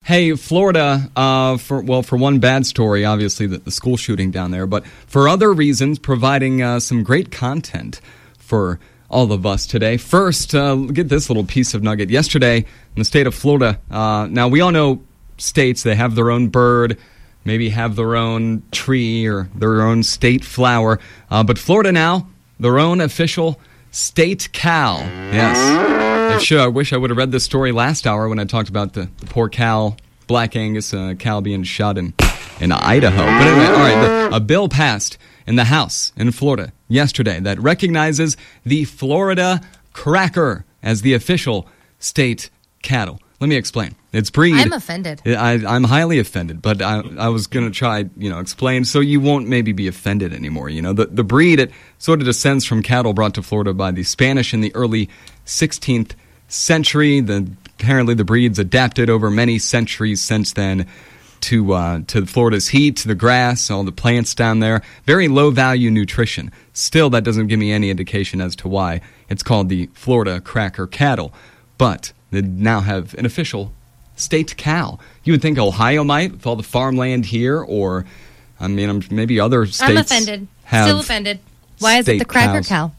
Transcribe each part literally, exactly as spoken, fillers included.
Hey, Florida, uh, for well, for one bad story, obviously the, the school shooting down there, but for other reasons, providing uh, some great content for all of us today. First, uh, get this little piece of nugget. Yesterday, in the state of Florida, uh, now we all know states, they have their own bird, maybe have their own tree or their own state flower, uh, but Florida now, their own official state cow. Yes. I, should, I wish I would have read this story last hour when I talked about the, the poor cow, Black Angus uh, cow being shot in, in Idaho. But anyway, all right, the, a bill passed in the House in Florida yesterday that recognizes the Florida Cracker as the official state cattle. Let me explain. Its breed. I'm offended. I, I'm highly offended, but I, I was going to try, you know, explain so you won't maybe be offended anymore. You know, the, the breed, it sort of descends from cattle brought to Florida by the Spanish in the early sixteenth century. The, apparently the breed's adapted over many centuries since then to uh, to Florida's heat, to the grass, all the plants down there. Very low-value nutrition. Still, that doesn't give me any indication as to why it's called the Florida Cracker cattle. But they now have an official state cow. You would think Ohio might, with all the farmland here, or, I mean, maybe other states I'm offended. have Still offended. Why is it the Cracker cows. Cow?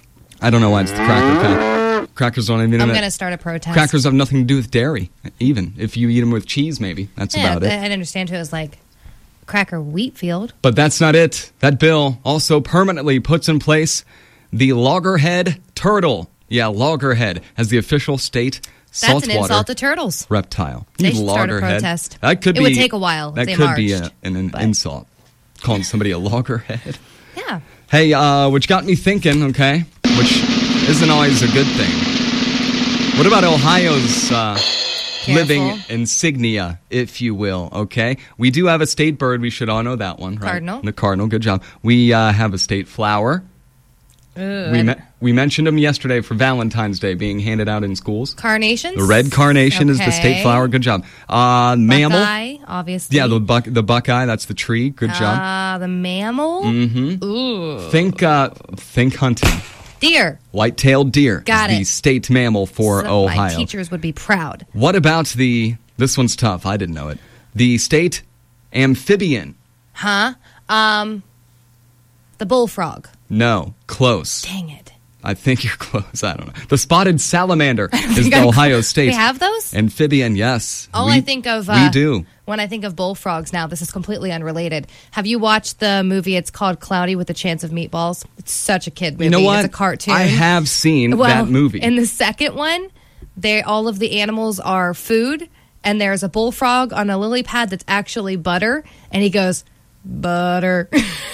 I don't know why it's the Cracker cow. Crackers don't even... I'm going to start a protest. Crackers have nothing to do with dairy, even. If you eat them with cheese, maybe. That's yeah, about it. I understand too. It was like Cracker Wheat Field. But that's not it. That bill also permanently puts in place the loggerhead turtle. Yeah, loggerhead as the official state saltwater That's an insult to turtles. reptile. They You should start a loggerhead. protest. That could It be, would take a while That if they could be a, marched, an, an but- insult. Calling somebody a loggerhead. Yeah. Hey, uh, which got me thinking, okay, which isn't always a good thing. What about Ohio's uh, living insignia, if you will, okay? We do have a state bird. We should all know that one, right? Cardinal. The cardinal, good job. We uh, have a state flower. Ooh, We, me- we mentioned them yesterday for Valentine's Day being handed out in schools. Carnations? The red carnation is the state Okay. flower. Good job. Uh, mammal. Buckeye, obviously. Yeah, the buck, the buckeye. That's the tree. Good job. Uh, the mammal? Mm-hmm. Ooh. Think, uh, think hunting. Deer. White-tailed deer Got is it. the state mammal for So Ohio. My teachers would be proud. What about the? This one's tough. I didn't know it. The state amphibian. Huh? Um, the bullfrog. No, close. Dang it. I think you're close. I don't know. The spotted salamander is think the I'm Ohio close. state. We have those? Amphibian, yes. All we, I think of... Uh, we do. When I think of bullfrogs now, this is completely unrelated. Have you watched the movie? It's called Cloudy with a Chance of Meatballs. It's such a kid movie. You know what? It's a cartoon. I have seen well, that movie. In the second one, they all of the animals are food, and there's a bullfrog on a lily pad that's actually butter, and he goes, butter.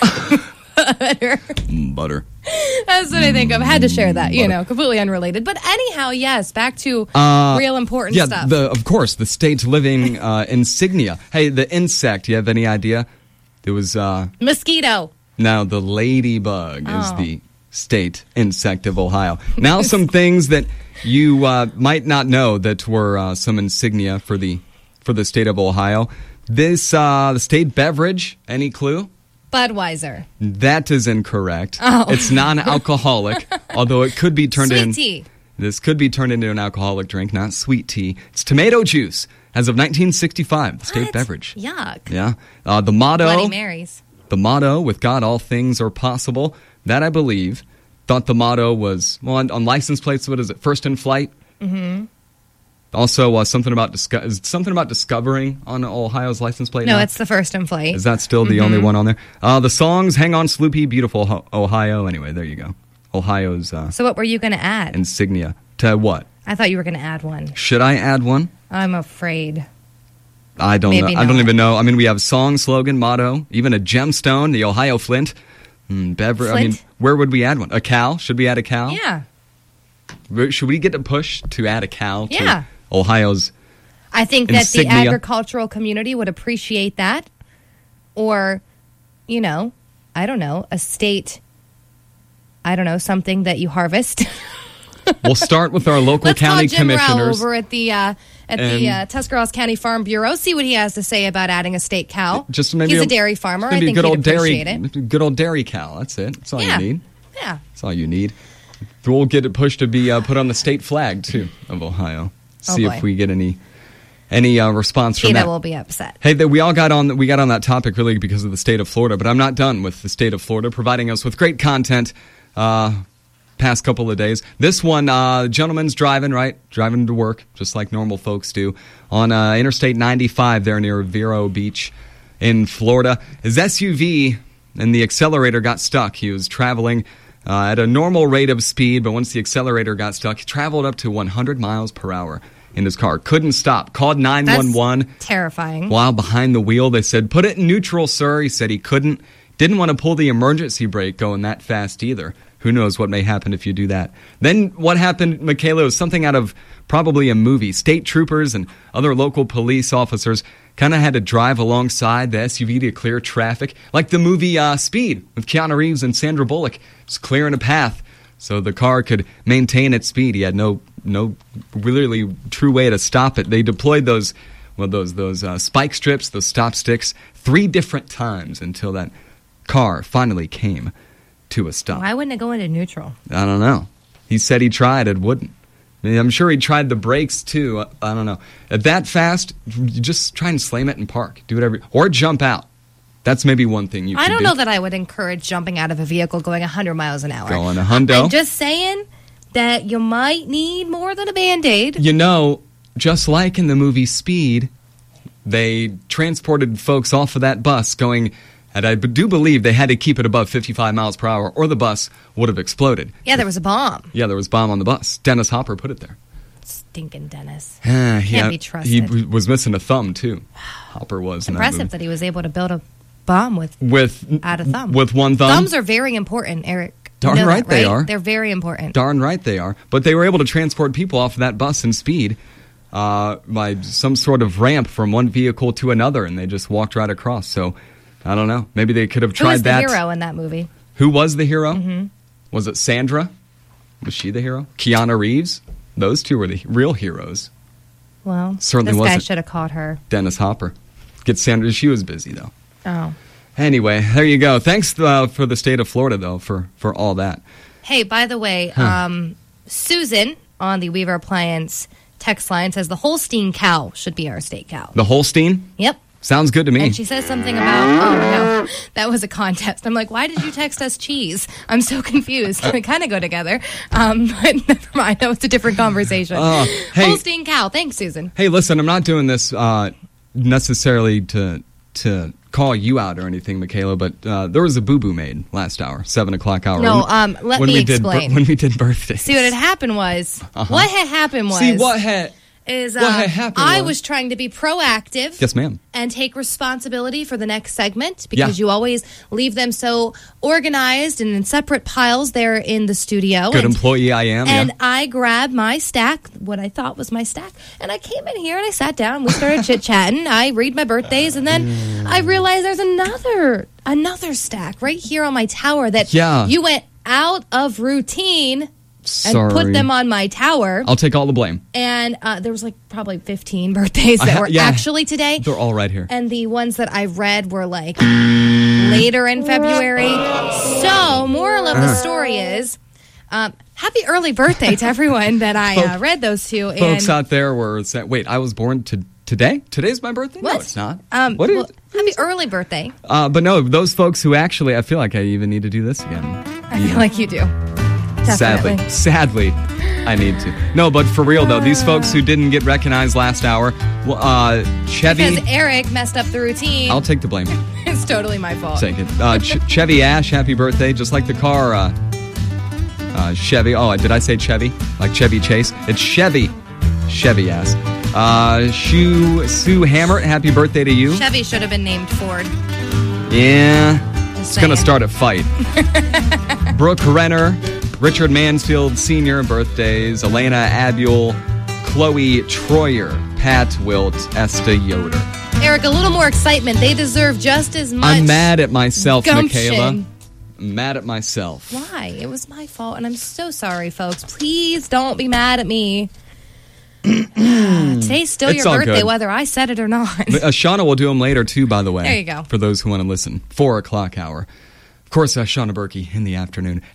butter. Butter. That's what I think of. I had to share that, you Butter. know, completely unrelated. But anyhow, yes, back to Uh, real important yeah, stuff. the, of course, the state living uh, insignia. Hey, the insect, do you have any idea? It was, uh, Mosquito. now the ladybug Oh. is the state insect of Ohio. Now some things that you uh, might not know that were uh, some insignia for the for the state of Ohio. This, uh, the state beverage, any clue? Budweiser. That is incorrect. Oh. It's non-alcoholic, although it could be turned Sweet in. tea. This could be turned into an alcoholic drink, not sweet tea. It's tomato juice. As of nineteen sixty-five, the state What? beverage. Yuck. Yeah. Uh, the motto. Bloody Marys. The motto, with God all things are possible. That I believe. Thought the motto was, well, on, on license plates, what is it? First in flight? Mm-hmm. Also, uh, something about disco- is something about discovering on Ohio's license plate No, now? it's the first in flight. Is that still the only one on there? Uh, the songs, Hang On Sloopy, Beautiful Ho- Ohio. Anyway, there you go. Ohio's uh, So what were you going to add? insignia. To what? I thought you were going to add one. Should I add one? I'm afraid. I don't Maybe know. I don't not. even know. I mean, we have song, slogan, motto, even a gemstone, the Ohio Flint. Mm, bever- I mean, Flint? where would we add one? A cow? Should we add a cow? Yeah. Should we get a push to add a cow to Yeah. Ohio's? I think that the Insignia. agricultural community would appreciate that. Or, you know, I don't know, a state, I don't know, something that you harvest. We'll start with our local Let's county call Jim Rao commissioners. over at the uh, at the uh, And- Tuscarawas County Farm Bureau. See what he has to say about adding a state cow. Just maybe He's a dairy farmer. I Maybe think a good he'd old dairy, appreciate it. good old dairy cow. That's it. That's all Yeah. you need. Yeah. That's all you need. We'll get it pushed to be uh, put on the state flag too of Ohio. Oh, See boy. if we get any Any uh, response from Tina that? will be upset. Hey, that we all got on. We got on that topic really because of the state of Florida, but I'm not done with the state of Florida providing us with great content. Uh, past couple of days, this one, uh, gentleman's driving right, driving to work just like normal folks do on uh, Interstate ninety-five there near Vero Beach in Florida. His S U V and the accelerator got stuck. He was traveling uh, at a normal rate of speed, but once the accelerator got stuck, he traveled up to one hundred miles per hour. In his car. Couldn't stop. Called nine one one. That's terrifying. While behind the wheel, they said, put it in neutral, sir. He said he couldn't. Didn't want to pull the emergency brake going that fast either. Who knows what may happen if you do that. Then what happened, Michaela, was something out of probably a movie. State troopers and other local police officers kind of had to drive alongside the S U V to clear traffic. Like the movie uh, Speed with Keanu Reeves and Sandra Bullock. Just clearing a path so the car could maintain its speed. He had no no really true way to stop it. They deployed those well those those uh, spike strips, those stop sticks, three different times until that car finally came to a stop. Why wouldn't it go into neutral? I don't know. He said he tried, it wouldn't. I mean, I'm sure he tried the brakes too. I, I don't know. At that fast, you just try and slam it and park. Do whatever, or jump out. That's maybe one thing you I can don't do. know that I would encourage jumping out of a vehicle going one hundred miles an hour. Going a hundo. I'm just saying that you might need more than a Band-Aid. You know, just like in the movie Speed, they transported folks off of that bus going, and I do believe they had to keep it above fifty-five miles per hour or the bus would have exploded. Yeah, there was a bomb. Yeah, there was a bomb on the bus. Dennis Hopper put it there. Stinking Dennis. Uh, Can't yeah, be trusted. He w- was missing a thumb, too. Hopper was. In that Impressive movie. that he was able to build a bomb with With, out a thumb. with one thumb. Thumbs are very important, Eric. You Darn know right that, they right? are. They're very important. Darn right they are. But they were able to transport people off of that bus in Speed uh, by some sort of ramp from one vehicle to another, and they just walked right across. So, I don't know. Maybe they could have Who tried was the that. hero in that movie? Who was the hero? Mm-hmm. Was it Sandra? Was she the hero? Keanu Reeves? Those two were the real heroes. Well, Certainly this guy wasn't. should have caught her. Dennis Hopper. Get Sandra. She was busy, though. Oh. Anyway, there you go. Thanks uh, for the state of Florida, though, for, for all that. Hey, by the way, Huh. um, Susan on the Weaver Appliance text line says the Holstein cow should be our state cow. The Holstein? Yep. Sounds good to me. And she says something about, oh, no, that was a contest. I'm like, why did you text us cheese? I'm so confused. They kind of go together. Um, but never mind. That was a different conversation. Uh, hey. Holstein cow. Thanks, Susan. Hey, listen, I'm not doing this uh, necessarily to to call you out or anything, Michaela, but uh, there was a boo-boo made last hour, seven o'clock hour. No, when, um, let when me we did explain. bir- when we did birthdays. See, what had happened was, Uh-huh. what had happened was, See, what had... is uh, what had happened I was- was trying to be proactive. Yes, ma'am. And take responsibility for the next segment because Yeah. you always leave them so organized and in separate piles there in the studio. Good and, employee I am, And yeah. I grabbed my stack, what I thought was my stack, and I came in here and I sat down. We started chit-chatting. I read my birthdays, and then I realized there's another another stack right here on my tower that Yeah. you went out of routine Sorry. and put them on my tower. I'll take all the blame. And uh, there was like probably fifteen birthdays I that ha- were yeah. actually today. They're all right here. And the ones that I read were like later in February. So, moral of Uh-huh. the story is, um, happy early birthday to everyone that I uh, read those to. And Folks out there were saying, wait, I was born to today? Today's my birthday? No, What? it's not. um, what is, well, happy early birthday. uh, but no, those folks who actually, I feel like I even need to do this again. I feel like you do. Definitely. Sadly, sadly, I need to. No, but for real though, these folks who didn't get recognized last hour, well, uh, Chevy. Because Eric messed up the routine. I'll take the blame. It's totally my fault. Take it. Uh, Ch- Chevy Ash, happy birthday! Just like the car, uh, uh, Chevy. Oh, did I say Chevy? Like Chevy Chase? It's Chevy. Chevy Ass. Uh, Sue Sue Hammer, happy birthday to you. Chevy should have been named Ford. Yeah, Just it's gonna saying. start a fight. Brooke Renner, Richard Mansfield Senior birthdays. Elena Abule, Chloe Troyer, Pat Wilt, Esta Yoder. Eric, a little more excitement. They deserve just as much. I'm mad at myself, gumption. Michaela. I'm mad at myself. Why? It was my fault, and I'm so sorry, folks. Please don't be mad at me. Today's still It's your all birthday, good. whether I said it or not. Uh, Shauna will do them later, too, by the way. There you go. For those who want to listen. Four o'clock hour. Of course, uh, Shauna Berkey in the afternoon.